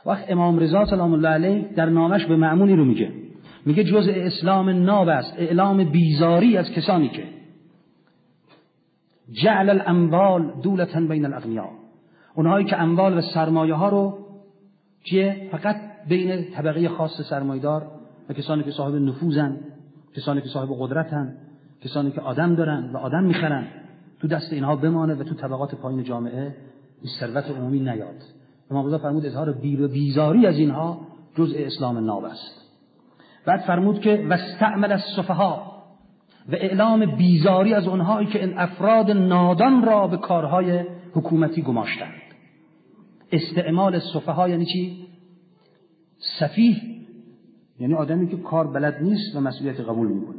وقت امام رضا سلام الله علیه در نامش به مأمونی رو میگه جزء اسلام ناب است اعلام بیزاری از کسانی که جعل الاموال دولة بین الاغنیاء، اونهایی که اموال و سرمایه ها رو فقط بین طبقه خاص سرمایه‌دار و کسانی که صاحب نفوذن، کسانی که صاحب قدرتن، کسانی که آدم دارن و آدم میخرن، تو دست اینها بمانه و تو طبقات پایین جامعه این ثروت عمومی نیاد. امام رضا فرمود اظهار بیزاری از اینها جزء اسلام ناب است. بعد فرمود که واستعمل السفهاء، و اعلام بیزاری از اونهایی که این افراد نادان را به کارهای حکومتی گماشتند. استعمال السفهاء یعنی چی؟ سفیه یعنی آدمی که کار بلد نیست و مسئولیت قبول میکنه.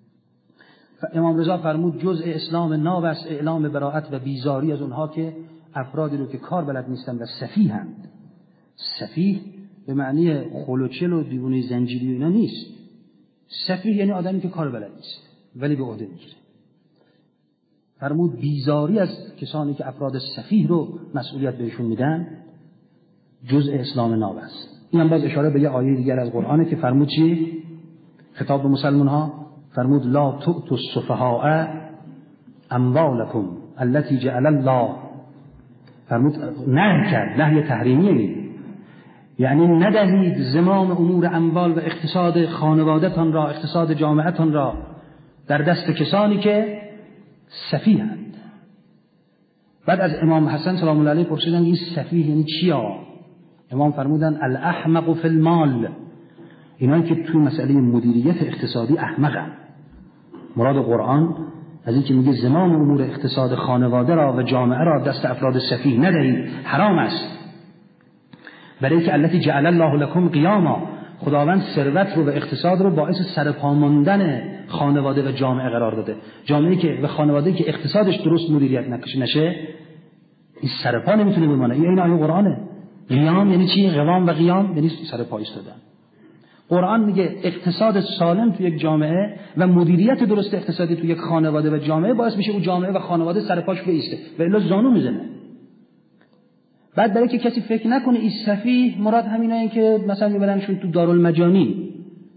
امام رضا فرمود جزء اسلام ناب است اعلام براءت و بیزاری از اونها که افرادی رو که کار بلد نیستن و سفیهند. سفیه به معنی خلوچل و دیوونه زنجیری و اینا نیست. سفیه یعنی آدمی که کار بلد نیست ولی به عهده میگیره. فرمود بیزاری از کسانی که افراد سفیه رو مسئولیت بهشون میدن جزء اسلام ناب است. این هم باز اشاره به یه آیه دیگر از قرآنه که فرمود چی؟ خطاب به مسلمان ها فرمود لا تؤتوا السفهاء اموالکم التي جعل الله، فرمود نهی کرد، نهی تحریمیه، یعنی ندهید زمام امور اموال و اقتصاد خانواده‌تان را، اقتصاد جامعه‌تان را در دست کسانی که سفیه‌اند. بعد از امام حسن سلام الله علیه پرسیدن این سفیه یعنی چیا؟ امام فرمودن الاحمق فی المال، اینایی که توی مسئله مدیریت اقتصادی احمقن. مراد قرآن از این که میگه زمام امور اقتصاد خانواده را و جامعه را دست افراد سفیه ندهید، حرام است. برای که التی جعل الله لكم قیاما، خداوند ثروت رو و اقتصاد رو باعث سرپا ماندن خانواده و جامعه قرار داده. جامعه‌ای که و خانواده‌ای که اقتصادش درست مدیریت نشه این سرپا نمیتونه بمانه. این آیه قرآنه. قیام یعنی چی؟ قوام و قیام یعنی سرپا ایستادن. قرآن میگه اقتصاد سالم تو یک جامعه و مدیریت درست اقتصادی تو یک خانواده و جامعه باعث میشه اون جامعه و خانواده سرپاش بایسته و الا زانو میزنه. بعد برای که کسی فکر نکنه این سفیه مراد همینایی که مثلا میبرنشون تو دارالمجانین.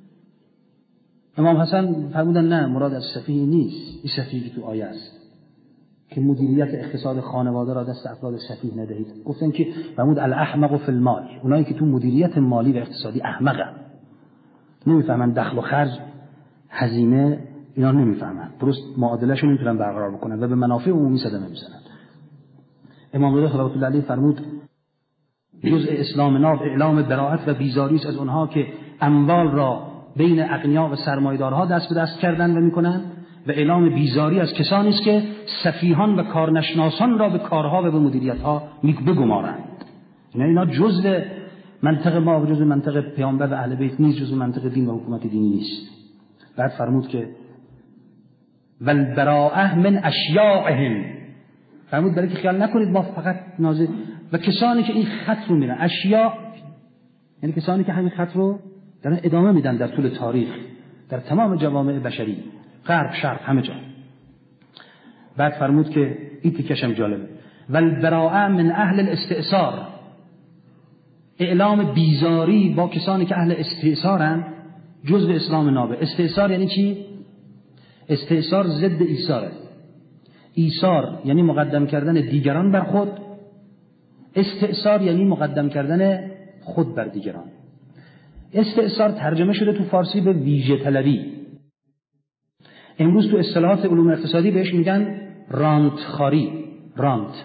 امام حسن فرمودن نه، مراد از سفیه نیست. این سفیه که تو آیه است که مدیریت اقتصاد خانواده را دست افراد سفیه ندهید. گفتن که فرمود الاحمق فی المال، اونایی که تو مدیریت مالی و اقتصادی احمقن، نمیفهمن دخل و خرج، هزینه، اینا نمیفهمن، درست معادله‌شون نمیتونن برقرار بکنن و به منافع عمومی صدمه میزنن. امام رضا صلوات الله علیه فرمود جزء اسلام ناب اعلام براءت و بیزاری است از اونها که اموال را بین اغنیا و سرمایه‌دارها دست به دست کردن و میکنن و اعلام بیزاری از کسانی است که سفیهان و کارنشناسان را به کارها و به مدیریت‌ها بگمارند. اینا جزء منطق ما و جزء منطق پیامبر و اهل بیت نیست، جزء منطق دین و حکومت دینی نیست. بعد فرمود که والبراءه من اشیاءهم، فرمود برای که خیال نکنید ما فقط نازل و کسانی که این خط رو میرن، اشیاء یعنی کسانی که همین خط رو دارن ادامه میدن در طول تاریخ در تمام جوامع بشری، غرب شرق همه جا. بعد فرمود که این تیکشم جالبه والبراءه من اهل الاستئثار، اعلام بیزاری با کسانی که اهل استئثارن جزء اسلام نابه. استئثار یعنی چی؟ استئثار ضد ایثاره. ایثار یعنی مقدم کردن دیگران بر خود، استئثار یعنی مقدم کردن خود بر دیگران. استئثار ترجمه شده تو فارسی به ویژه طلبی. امروز تو اصطلاحات علوم اقتصادی بهش میگن رانتخاری، رانت.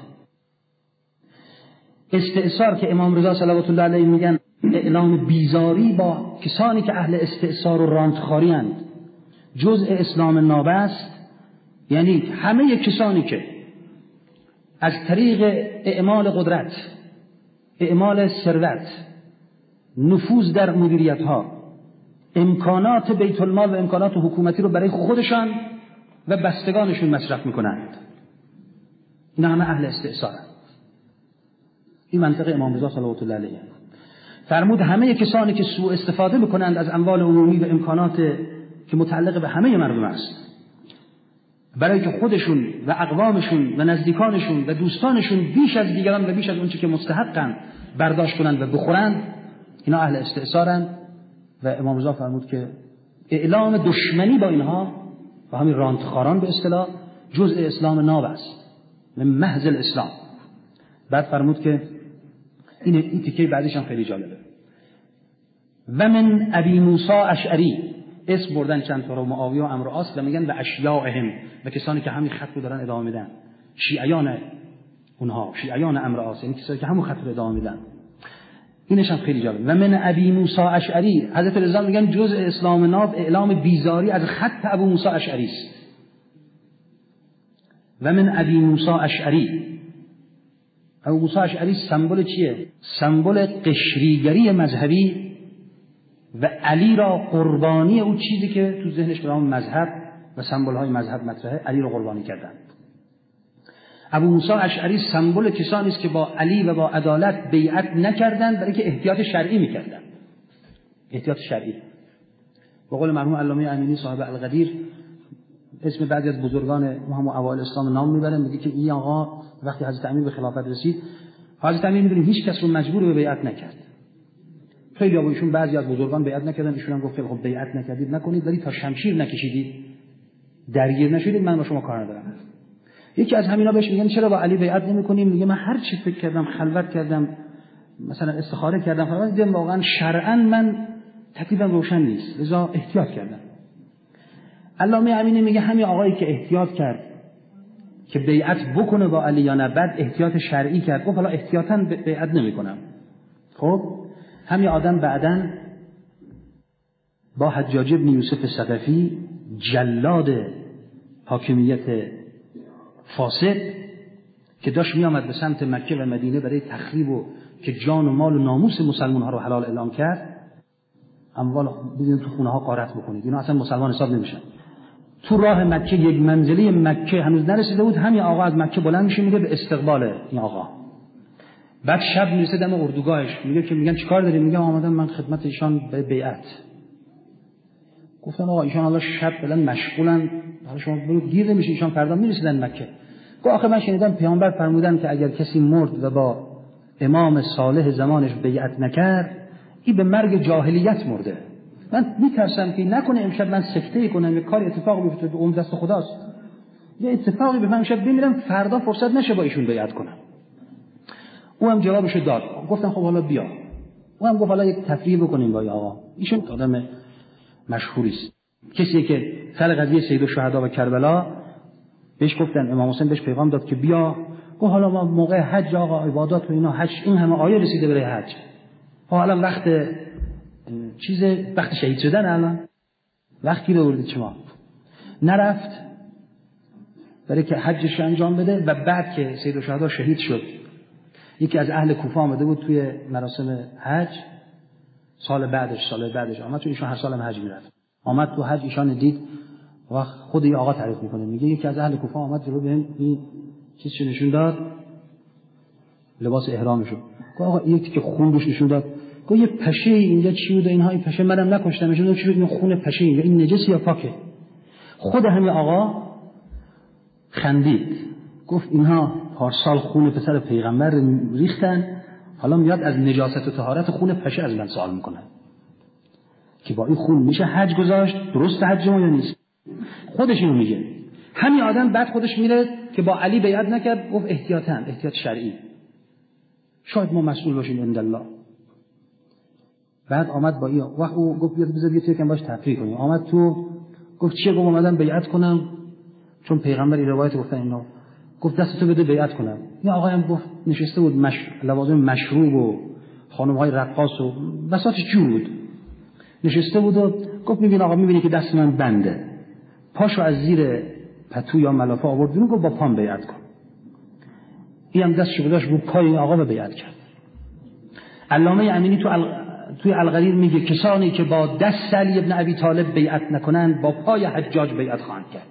استئثار که امام رضا صلوات الله علیه میگن اعلام بیزاری با کسانی که اهل استئثار و رانتخاری اند جزء اسلام ناب است، یعنی همه کسانی که از طریق اعمال قدرت، اعمال ثروت، نفوذ در مدیریت ها، امکانات بیت المال و امکانات حکومتی رو برای خودشان و بستگانشون مصرف میکنند، اینا همه اهل استئثارند. این منطقه امام رضا صلوات الله علیه. فرمود همه کسانی که سوء استفاده میکنند از اموال عمومی و امکانات که متعلق به همه مردم است برای که خودشون و اقوامشون و نزدیکانشون و دوستانشون بیش از دیگران و بیش از اون چه که مستحقن برداشت کنند و بخورند، اینا اهل استئثارن. و امام رضا فرمود که اعلام دشمنی با اینها، با همین رانتخاران به اصطلاح، جزء اسلام ناب است، من محض الاسلام. بعد فرمود که این تیکه بعدش هم خیلی جالبه. و من ابی موسی اشعری، اسم بردن چند تا رو، معاویه و عمرو و عاص، و میگن و اشیاعهم، و کسانی که همین خط رو دارن ادامه میدن، شیعیان اونها، شیعیان عمرو و عاص، یعنی کسانی که همون خط رو ادامه میدن. اینش هم خیلی جالب. و من ابی موسی اشعری، حضرت رضا میگن جزء اسلام ناب اعلام بیزاری از خط ابو موسی اشعری است. و من ابی موسی اشعری، ابو موسی اشعری سمبل چیه؟ سمبل قشریگری مذهبی و علی را قربانی، اون چیزی که تو ذهنش به نام مذهب و سمبل های مذهب مطرحه، علی را قربانی کردن. ابو موسی اشعری سمبل کسانی است که با علی و با عدالت بیعت نکردند، برای که احتیاط شرعی میکردن. احتیاط شرعی. به قول مرحوم علامه امینی صاحب القدیر، اسم بعضی از بزرگان هم اوائل اسلام نام میبرن، میگه که این آقا وقتی حضرت امیر به خلافت رسید، حضرت امیر میدونیم هیچ کس رو مجبور به بیعت نکرد. خیلی با ایشون بعضی از بزرگان بیعت نکردن، ایشون هم گفت خب بیعت نکردید نکنید، ولی تا شمشیر نکشیدید، درگیر نشدید، من با شما کار ندارم. یکی از همینا بهش میگن چرا با علی بیعت نمی‌کنیم؟ میگه من هر چی فکر کردم، خلوت کردم، مثلا استخاره کردم، فقط دیدم واقعا شرعاً من تکلیفم روشن نیست، لذا احتیاط کردم. علامه امینی میگه همین آقایی که احتیاط کرد که بیعت بکنه با علی یا نه، بعد احتیاط شرعی کرد، گفت حالا احتیاطاً بیعت نمی‌کنم. خب همین آدم بعداً با حجاج بن یوسف ثقفی، جلاد حاکمیت فاسد که داشت می آمد به سمت مکه و مدینه برای تخریب و که جان و مال و ناموس مسلمان ها رو حلال اعلام کرد، اموال بدین تو خونه ها غارت بکنید، اینا اصلا مسلمان حساب نمیشن. تو راه مکه، یک منزله مکه هنوز نرسیده بود، همین آقا از مکه بلند میشه میره به استقبال این آقا. بعد شب میرسه دم اردوگاهش، میگه که میگن چیکار داری؟ میگه آمدم من خدمت ایشان به بیعت. گفتن آقا ایشان حالا شب بلند مشغولن، حالا شما برو، دیر نمیشه، ایشان فردا میرسیدن مکه. گفت آخه من شنیدم پیامبر فرمودن که اگر کسی مرد و با امام صالح زمانش بیعت نکرد، این به مرگ جاهلیت مرده. من میترسم که نکنه امشب من سکته کنم، یه کاری اتفاقی بیفته، به اون دست خداست، یه اتفاقی بیفته امشب بمیرم، فردا فرصت نشه با ایشون بیعت کنم. او هم جوابشو داد. گفتن خب حالا بیا. او هم گفت حالا یک تفریح بکنیم با آقا. ایشون آدم مشهوری است، کسی که سر قضیه سید الشهدا و کربلا بهش گفتن، امام حسین بهش پیغام داد که بیا. گفت حالا ما موقع حج آقا، عبادات و اینا، حج این همه آیه رسیده برای حج، حالا وقت وقت شهید شدن، الان وقتی رو بردید شما. نرفت برای که حجش انجام بده. و بعد که سید الشهدا شهید شد، یکی از اهل کوفه آمده بود توی مراسم حج، سال بعدش آمد، چون ایشون هر سال هم حج میرفت. آمد تو حج، ایشان دید و خود این آقا تعریف میکنه، میگه یکی از اهل کوفه آمد جلو بهم این چیزشو نشون داد، لباس احرامشو. گفت آقا یکی که خون روش نشون داد. گفت یه پشه اینجا چی بود؟ اینها این پشه منم نکشتم، نشون داد چی بود؟ این خون پشه اینجا، این نجس یا پاکه؟ خود همین آقا خندید، گفت اینها پارسال خون پسر پیغمبر ریختن، حالا میاد از نجاست و طهارت خون پشه از من سوال میکنه که با این خون میشه حج گذاشت؟ درست حج ما یا نیست؟ خودش اینو میگه. همین آدم بعد خودش میره که با علی بیعت نکرد، گفت احتیاط شرعی، شاید ما مسئول باشیم عند الله. بعد آمد با این وقت او گفت بذار یکم باش تفریح کنیم. آمد تو گفت چیه؟ گفت اومدم بیعت کنم، چون پیغمبری روایت گفتن اینو. گفت دستتو بده بیعت کنم. این آقا هم گفت نشسته بود لوازم مشروب و خانم‌های رقاص و بساط جو بود، نشسته بود و گفت میبینی آقا، میبینی که دست من بنده، پاشو از زیر پتو یا ملافه آورد بیرون، گفت با پام بیعت کن. این هم دستشو گذاشت رو پای این آقا و بیعت کرد. علامه امینی توی القدیر میگه کسانی که با دست علی ابن ابی طالب بیعت نکنند، با پای حجاج بیعت خواهند کرد.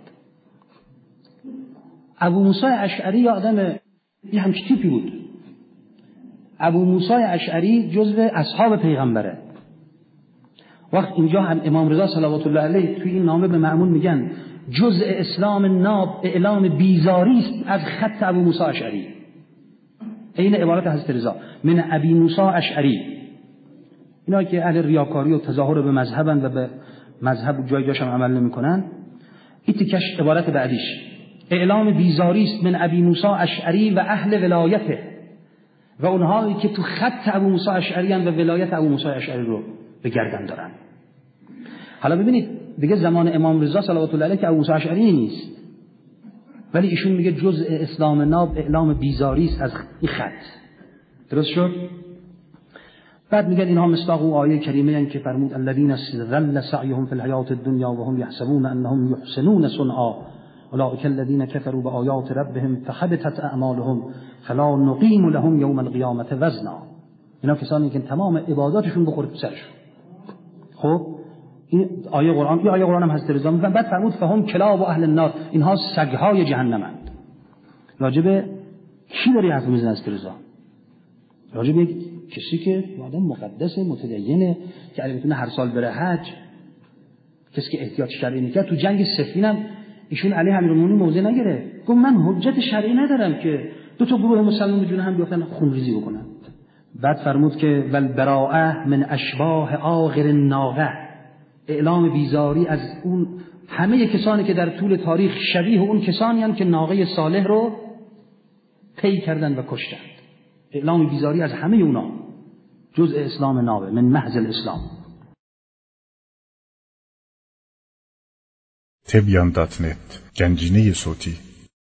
ابو موسی اشعری یه آدم یه همچین تیپی بود. ابو موسی اشعری جزو اصحاب پیغمبره. وقت اینجا هم امام رضا صلوات الله علیه توی این نامه به مأمون میگن جزء اسلام ناب اعلام بیزاری است از خط ابو موسی اشعری. این عبارت حضرت رضا. من ابی موسی اشعری. اینا که اهل ریاکاری و تظاهر به مذهبن و به مذهب جایش هم عمل نمی‌کنن، این تیکش عبارت بعدیش اعلام بیزاری است من ابی موسی اشعری و اهل ولایته، و اونهایی که تو خط ابو موسی اشعری و ولایت ابو موسی اشعری رو به گردن دارن. حالا ببینید دیگه زمان امام رضا صلوات الله علیه که ابو موسی اشعری نیست، ولی ایشون میگه جزء اسلام ناب اعلام بیزاری است از این خط. درست شد؟ بعد میگن اینها مصداق اون آیه کریمه ان که فرمود الذين ضل سعيهم في الحیات الدنیا وهم يحسبون انهم يحسنون صنعا اولئک الذين كفروا بآیات ربهم فحبطت اعمالهم فلا نقیم لهم یوم القیامة وزنا. اینا کسانی که تمام عباداتشون بخوره تو سرشون. خب این آیه قرآن هم حضرت رضا میگن. بعد فرمود فهم کلاب و اهل النار، اینها سگهای جهنمند. راجب کی داری حرف میزنه حضرت رضا؟ راجب کسی که آدم مقدس متدینه که اگه بتونه هر سال بره حج، کسی که احتیاط شرعی میکرد. تو جنگ صفین هم ایشون علی امیرالمومنین موضع نگرفت، گفت من حجت شرعی ندارم که دو تا گروه مسلمان به جون هم بیافتن خونریزی بکنن. بعد فرمود که والبراءه من اشباه آخر الناقه، اعلام بیزاری از اون همه کسانی که در طول تاریخ شبیه اون کسانی هستند که ناقه صالح رو طی کردند و کشتند. اعلام بیزاری از همه اونا، جزء اسلام نابه من محض الاسلام. تبیان.net گنجینه صوتی